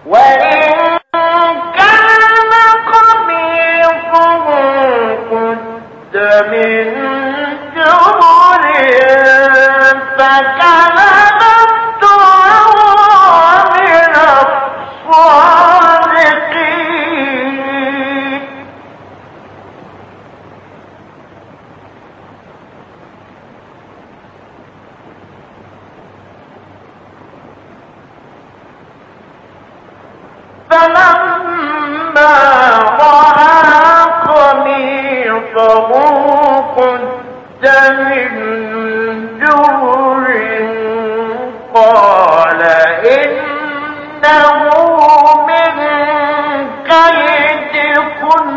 وإن كان قميصه قد من دبر فكذبت وهو من الصادقين فلما رأى قميصه قد من دبر قال إنه من كيدكن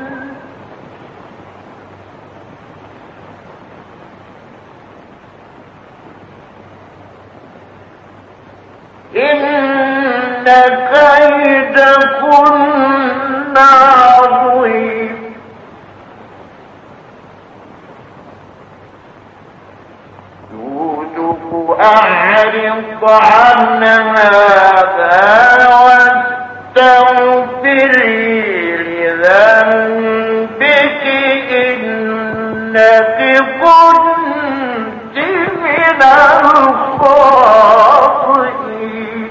إن كيدكن عظيم يوسف أعرض عن هذا واستغفري لذنبك إنك كنت من الخاطئين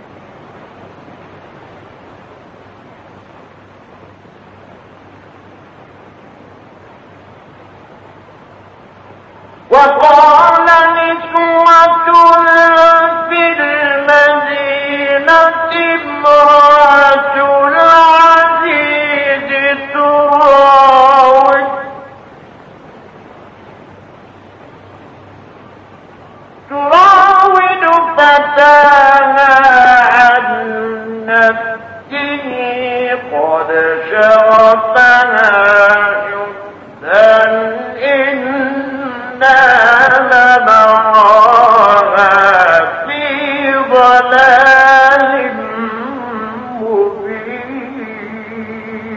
وقال نسوة في المدينة امرأة العزيز تراود فتاها عن نفسه قد شغفها حبا إنا لنراها في ضلال مبين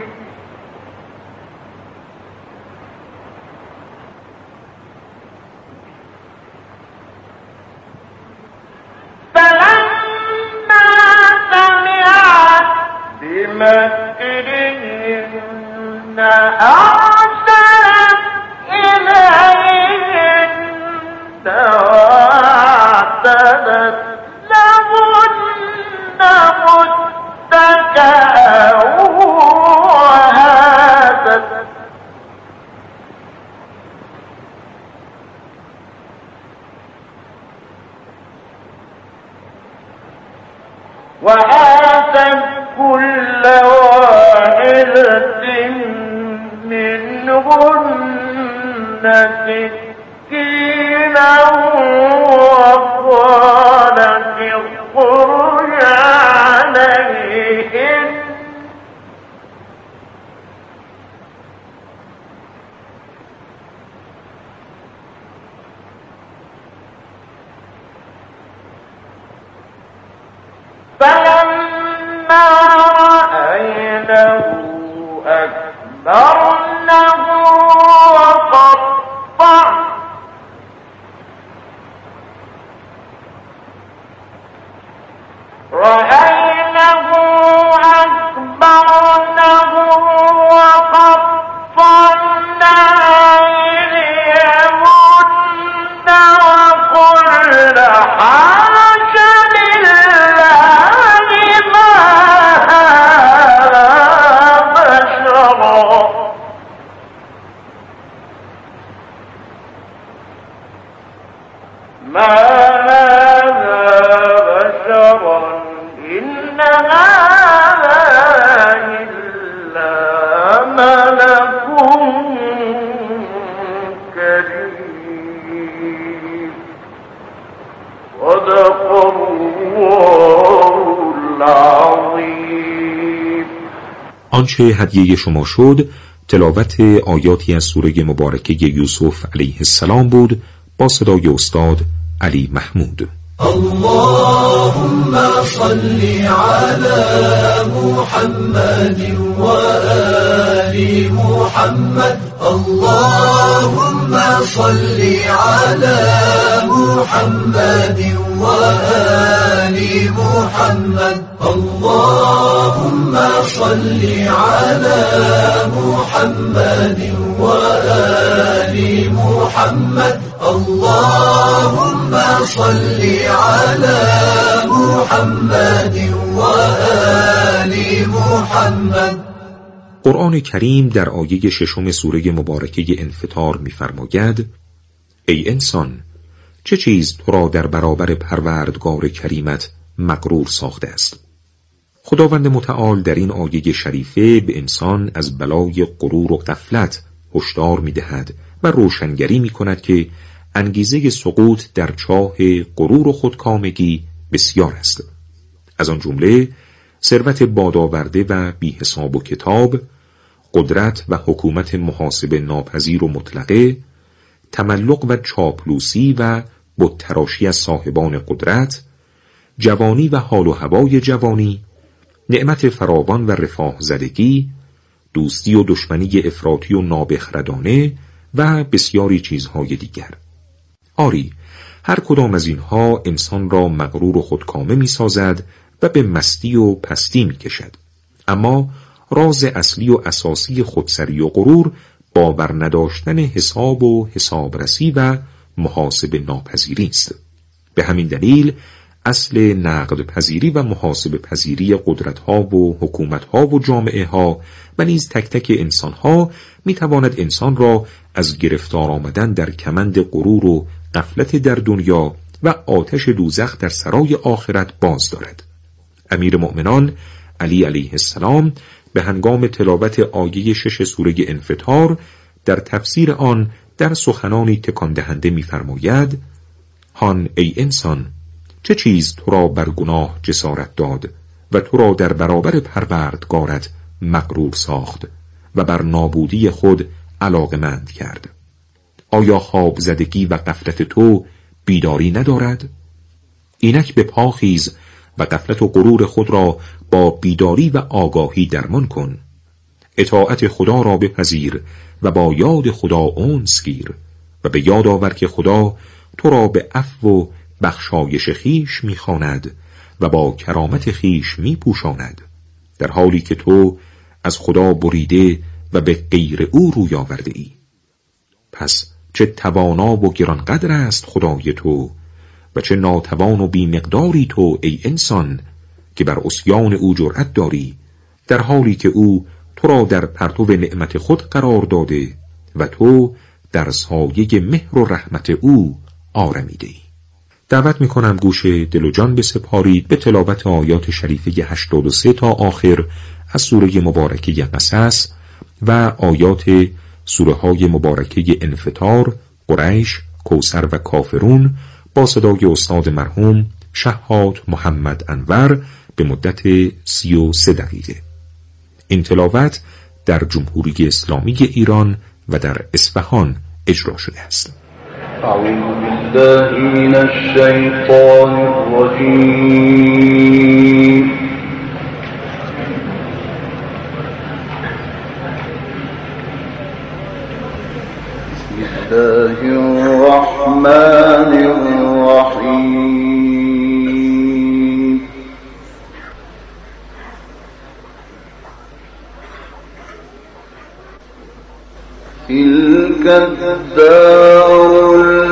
فلما سمعت بمكرهن أرسلت إليهن واعتدت لهن متكئا وآتت كل واحدة منهن سكينا وقالت اخرج عليهن فلما رأينه أكبرنه وقطعن أيديهن وقلن حاش لله ما هذا بشرا إن هذا إلا ملك كريم صدق الله العظيم. آنچه هدیه شما شد تلاوت آیاتی از سوره مبارکه یوسف علیه السلام بود با صدای استاد علی محمود. اللهم صل على محمد وآل محمد. اللهم صل على محمد وآل محمد. اللهم صل على محمد وآل محمد. اللهم صل على محمد وآل محمد. قرآن کریم در آیه 6 سوره مبارکه انفطار می‌فرماید: ای انسان، چه چیز تو را در برابر پروردگار کریمت مغرور ساخته است؟ خداوند متعال در این آیه شریفه به انسان از بلای غرور و غفلت هشدار می‌دهد و روشنگری می‌کند که انگیزه سقوط در چاه غرور و خودکامگی بسیار است. از آن جمله ثروت بادآورده و بی حساب و کتاب، قدرت و حکومت محاسبه ناپذیر و مطلقه، تملق و چاپلوسی و بت‌تراشی از صاحبان قدرت، جوانی و حال و هوای جوانی، نعمت فراوان و رفاه زدگی، دوستی و دشمنی افراطی و نابخردانه و بسیاری چیزهای دیگر. آری، هر کدام از اینها انسان را مغرور و خودکامه می سازد و به مستی و پستی می کشد. اما راز اصلی و اساسی خودسری و غرور باور نداشتن حساب و حسابرسی و محاسبه ناپذیری است. به همین دلیل اصل نقد پذیری و محاسبه پذیری قدرت‌ها و حکومت‌ها و جامعه‌ها و نیز تک تک انسان‌ها می‌تواند انسان را از گرفتار آمدن در کمند غرور و غفلت در دنیا و آتش دوزخ در سرای آخرت باز دارد. امیر مؤمنان علی علیه السلام به هنگام تلاوت آیه 6 سوره انفطار در تفسیر آن در سخنانی تکان دهنده می‌فرماید: هان ای انسان، چه چیز تو را بر گناه جسارت داد و تو را در برابر پروردگارت مغرور ساخت و بر نابودی خود علاقمند کرد؟ آیا خواب زدگی و غفلت تو بیداری ندارد؟ اینک به پا خیز و غفلت و غرور خود را با بیداری و آگاهی درمان کن. اطاعت خدا را بپذیر و با یاد خدا انس گیر و به یاد آور که خدا تو را به عفو و بخشایش خیش می‌خواند و با کرامت خیش می‌پوشاند، در حالی که تو از خدا بریده و به غیر او روی آورده ای. پس چه توانا و گرانقدر است خدای تو و چه ناتوان و بیمقداری تو ای انسان که بر عصیان او جرأت داری، در حالی که او تو را در پرتو نعمت خود قرار داده و تو در سایه مهر و رحمت او آرمیده ای. دعوت میکنم گوش دل و جان بسپارید به تلاوت آیات شریفه 83 تا آخر از سوره مبارکه قصص و آیات سوره های مبارکه انفطار، قریش، کوثر و کافرون با صدای استاد مرحوم شهاب محمد انور به مدت 33 دقیقه. این تلاوت در جمهوری اسلامی ایران و در اصفهان اجرا شده است. اعوذ بالله من الشیطان الرجیم. بسم الله الرحمن الرحیم. تلك الدار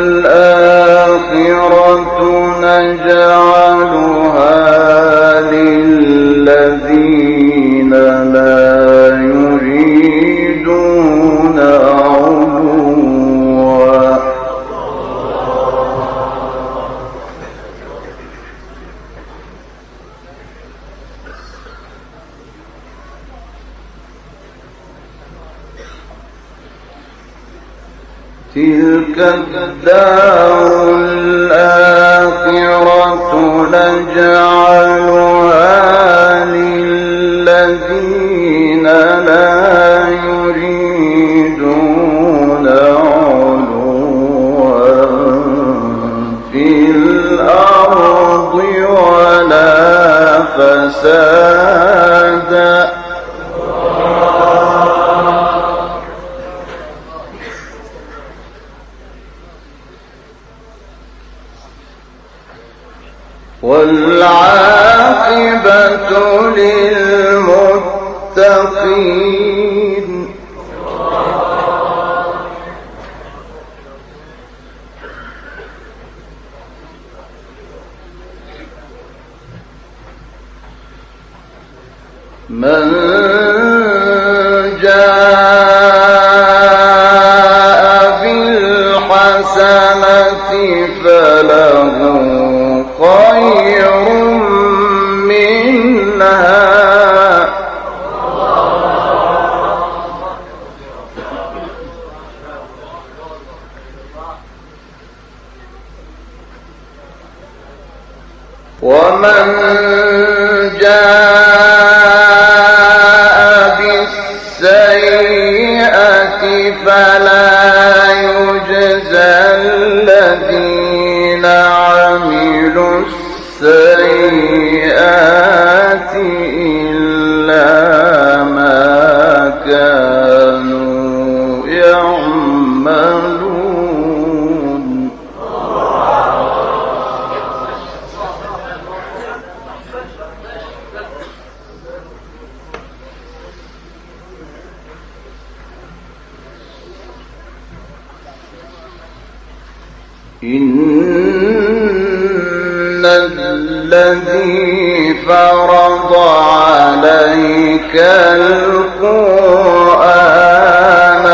الآخرة نجعلها للذين لا يريدون علوا. تلك الدار الآخرة نجعلها للذين لا يريدون علوا في الأرض والعاقبة للمتقين. من جاء بالحسنة فله خير منها ومن جاء بالسيئة فلا يجزى الذين عملوا السيئات إلا ما كانوا يعملون. إن الذي فرض عليك القرآن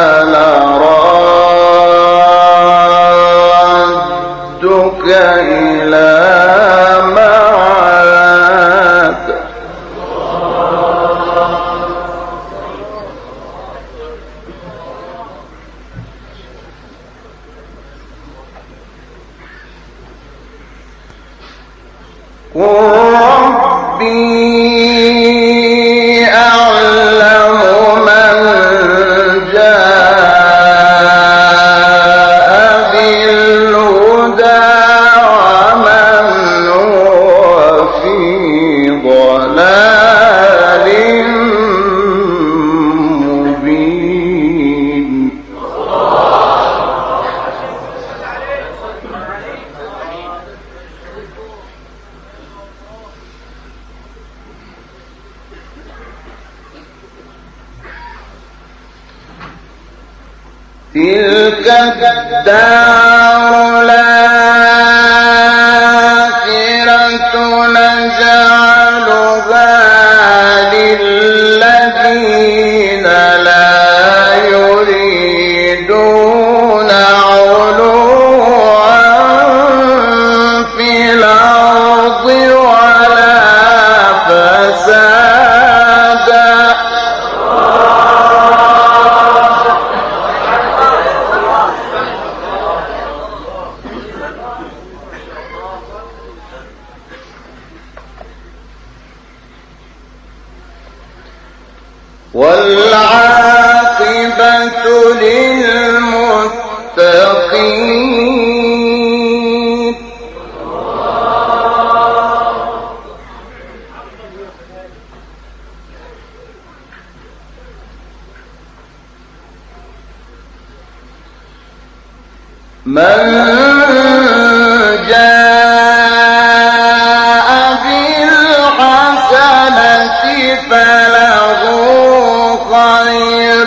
لرادك إلى معاد. ربي أعلم من جاء بالهدى ومن هو في ضلال مبين. تلك الدار الآخرة نجعلها للذين لا يريدون علوا في الأرض ولا فسادا. والعاقبة للمتقين. من جاء بالحسنة فله خير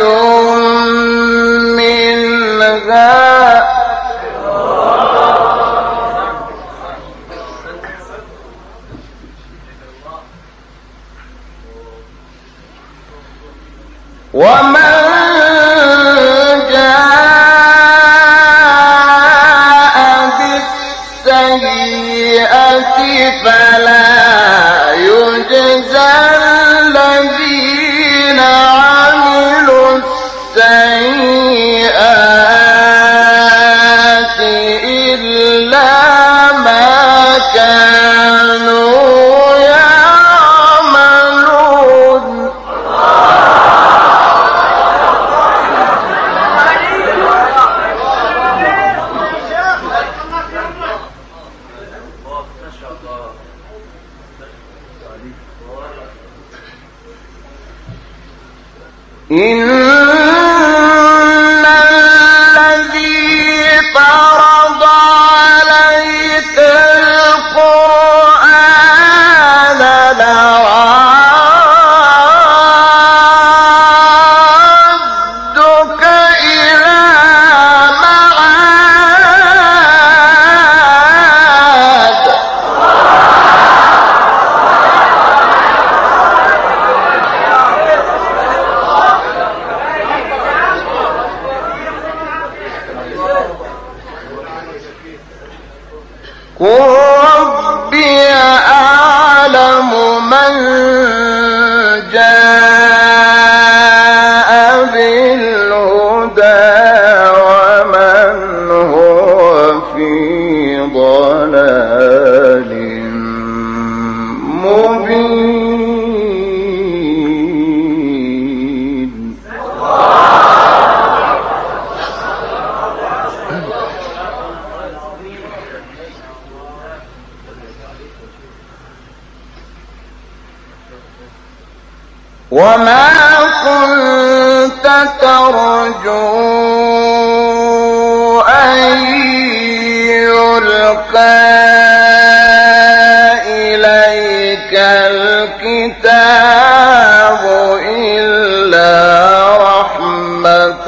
منها ومن جاء بالسيئة فلا يجزى الذين عملوا السيئات إلا ما كانوا يعملون. إن الذي فرض عليك القرآن قل ربي أعلم من جاء بالهدى ومن هو في ضلال مبين. وما كنت ترجو أن يلقى إليك الكتاب إلا رحمة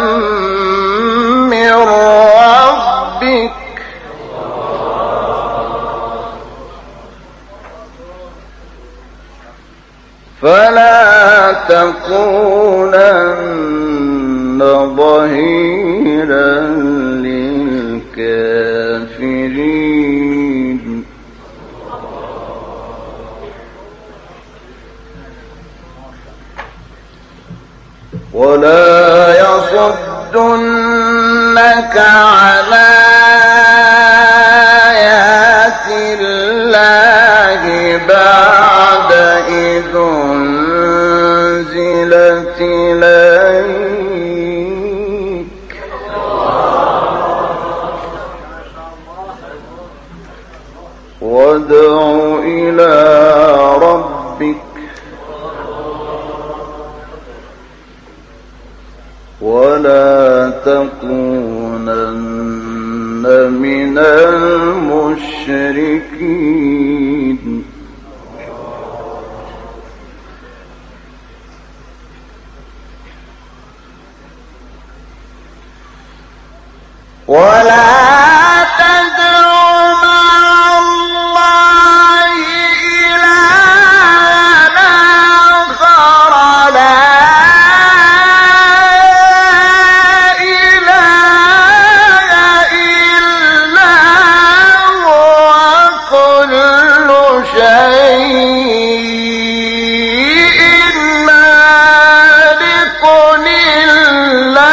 من ربك فلا تكونن ظهيرا للكافرين. ولا يصدنك على آيات الله بعد إذ أنزلت إليك وادع إلى ربك ولا تكونن من المشركين. ولا تدع مع الله إلها آخر لا إله إلا هو كل شيء هالك إلا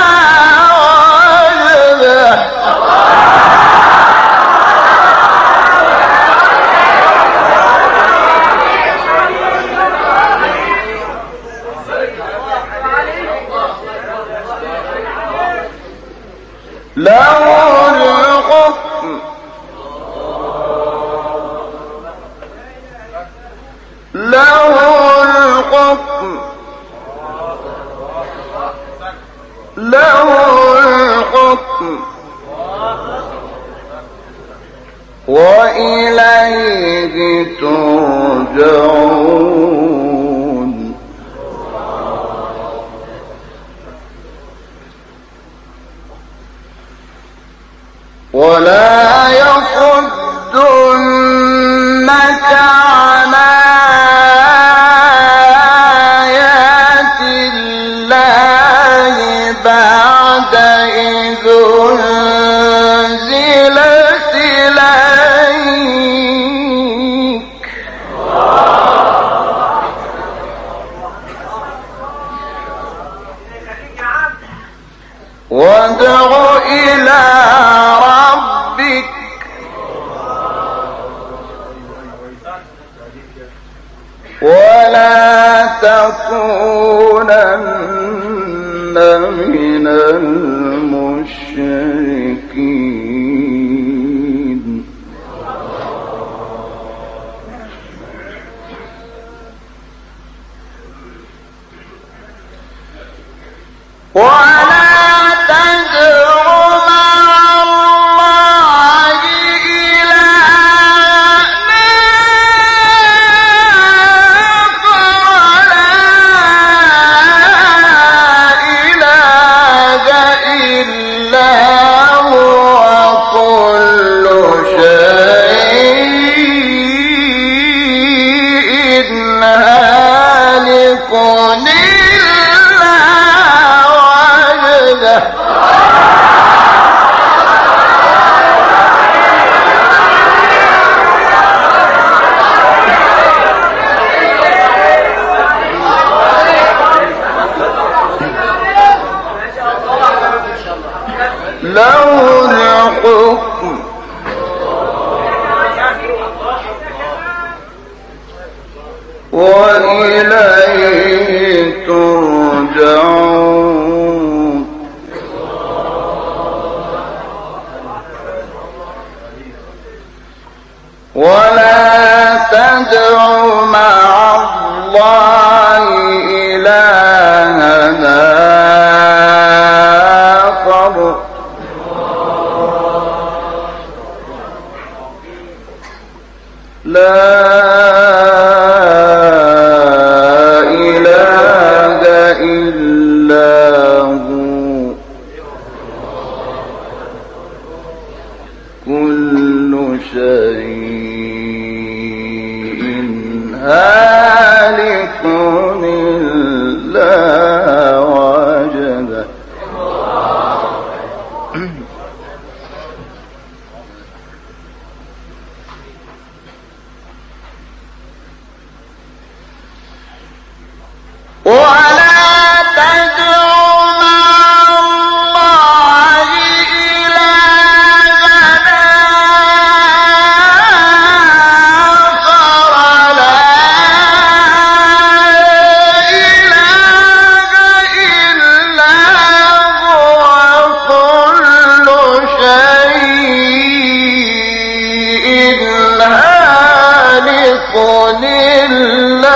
له الحكم له الحكم له الحكم وإليه ترجعون. ولا يصدنك عن آيات الله بعد إذ أنزلت إليك وادع إلى ربك ولا تكونن من المشركين. ولا تدع مع الله إلها آخر لا وإليه ترجعون ولا تدع مع الله إلهنا آخر لا إله إلا هو كل شيء هالك إلا وجهه ولا تدع مع الله إلهنا آخر لا إله إلا هو كل شيء هالك إلا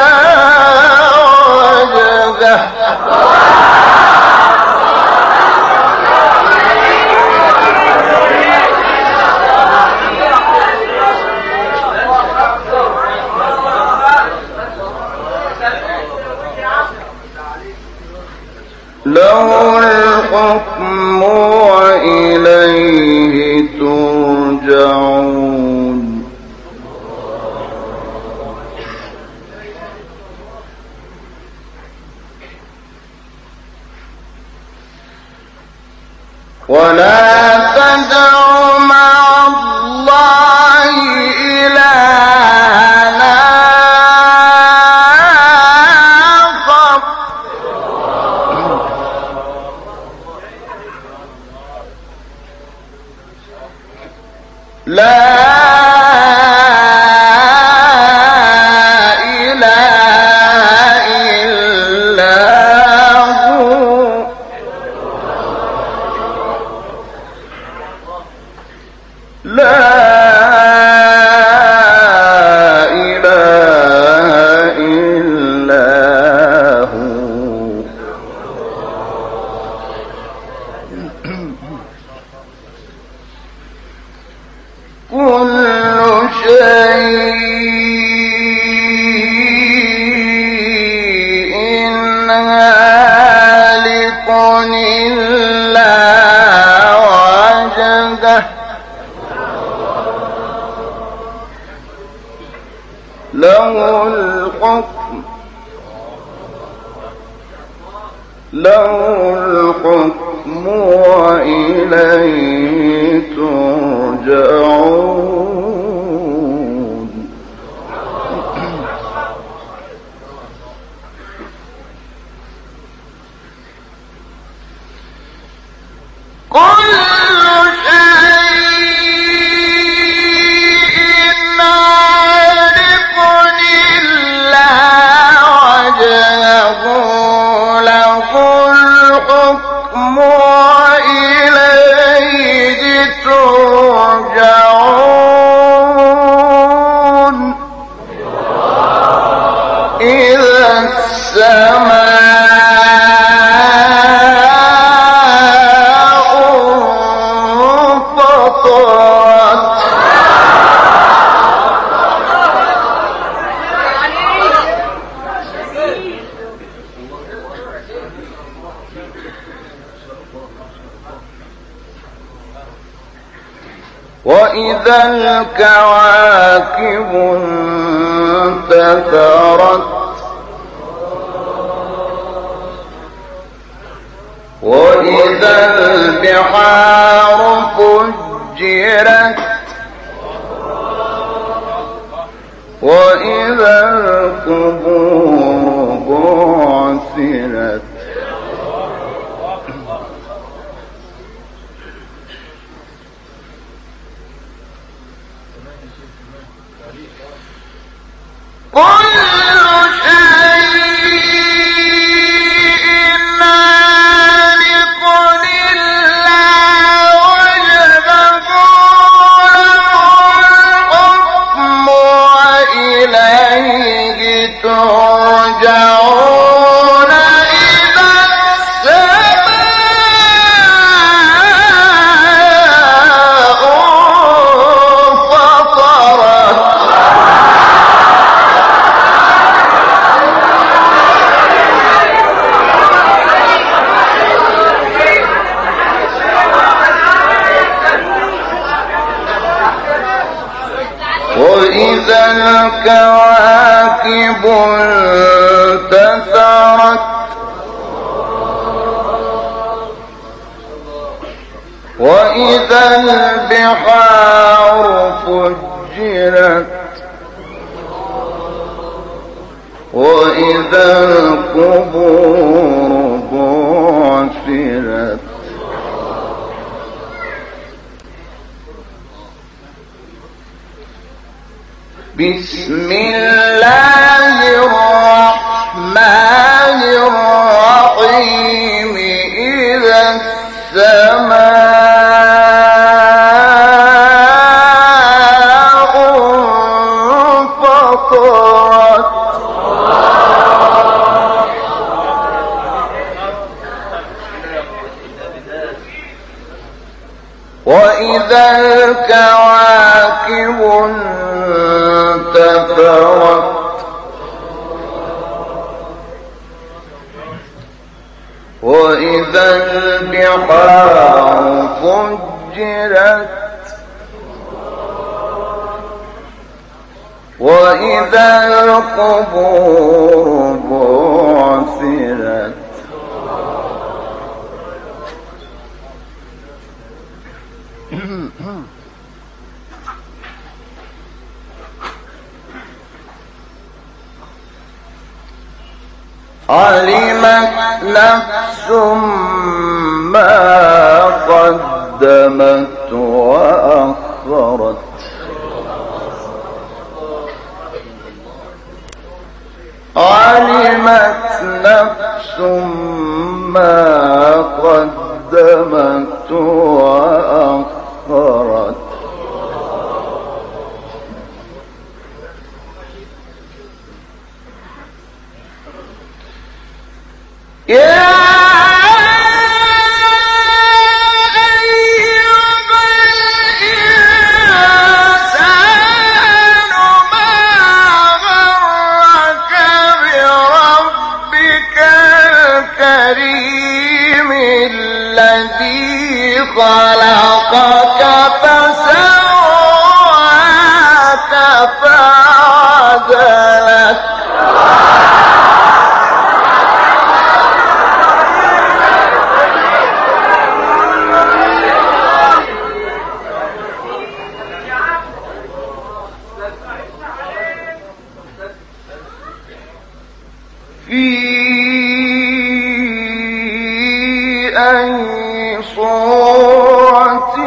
له الحكم وإليه ترجعون ولا تدع مع الله إلهنا آخر لا إله إلا هو لا إله إلا هو كل شيء هالك إلا وجهه له الحكم وإليه ترجعون كل شيء هالك إلا وجهه له الحكم وإليه ترجعون إذا السماء انفطرت وإذا الكواكب انتثرت وإذا البحار فجرت وإذا القبور بعثرت كل شيء وإذا الكواكب انتثرت وإذا البحار فجرت وإذا القبور بعثرت بسم الله الرحمن الرحيم إذا السماء انفطرت وإذا الكواكب انتثرت وإذا البحار فجرت وإذا القبور بعثرت علمت نفس ما قدمت وأخرت علمت نفس ما قدمت وأخرت يا خلقك فسواك فعدلك في أي صورة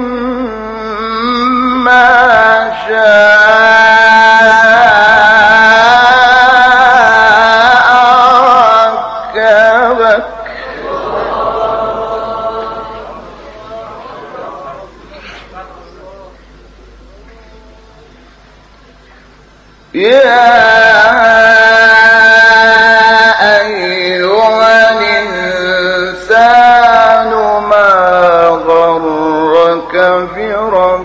ما شاء ركبك يا